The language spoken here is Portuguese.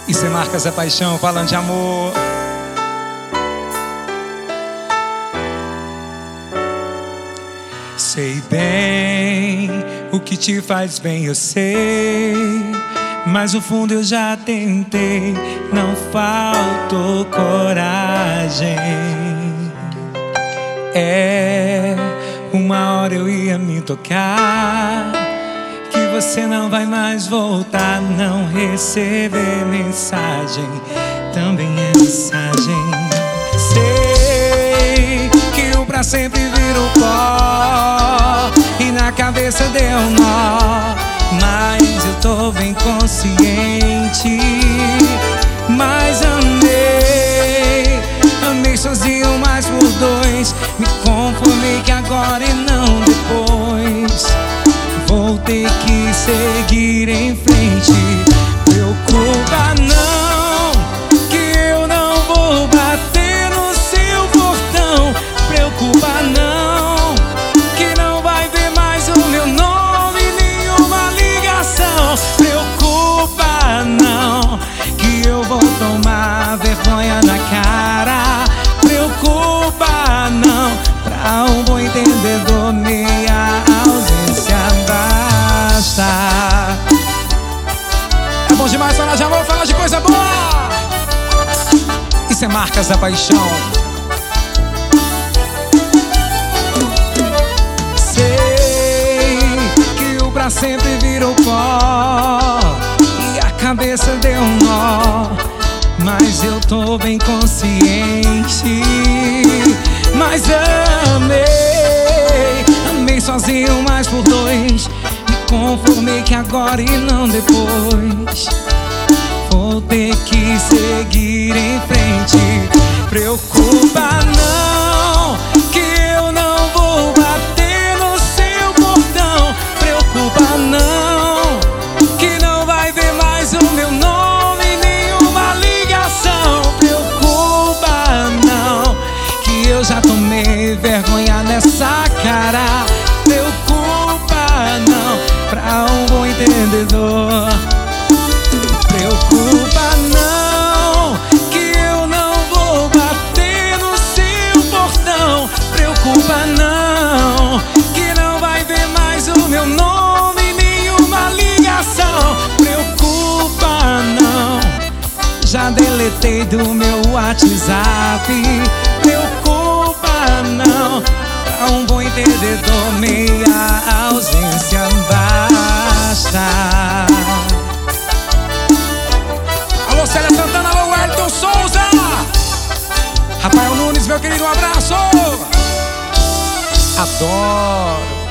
Isso é Marcas da Paixão, falando de amor. Sei bem o que te faz bem, eu sei, mas no fundo eu já tentei, não faltou coragem. Uma hora eu ia me tocar que você não vai mais voltar. Não receber mensagem também é mensagem. Sei que o pra sempre virou pó e na cabeça deu nó, mas eu tô bem consciente. Mas amei sozinho, mas por dois. Me conformei que agora e não depois. Vou ter que seguir em frente. Preocupa não, que eu não vou bater no seu portão. Preocupa não, que não vai ver mais o meu nome, nenhuma ligação. Preocupa não, que eu vou tomar vergonha na cara. Preocupa não, pra um bom entendedor meia ausência basta. É bom demais falar de amor, falar de coisa boa. Isso é Marcas da Paixão. Sei que o pra sempre virou pó e a cabeça deu um nó, mas eu tô bem consciente. Mas amei sozinho, mas por dois. Me conformei que agora e não depois. Vou ter que seguir em frente. Preocupa não, que eu não vou bater no seu portão. Preocupa não, que não vai ver mais o meu nome, nenhuma ligação. Preocupa não, que eu já tomei vergonha nessa cara. Preocupa não, pra um bom entendedor. Preocupa não, que eu não vou bater no seu portão. Preocupa não, que não vai ver mais o meu nome, nenhuma ligação. Preocupa não, já deletei do meu WhatsApp. Preocupa não, pra um bom entendedor meia ausência basta. Alô Célia Santana, alô Wellington Souza, Rafael Nunes, meu querido, um abraço. Adoro.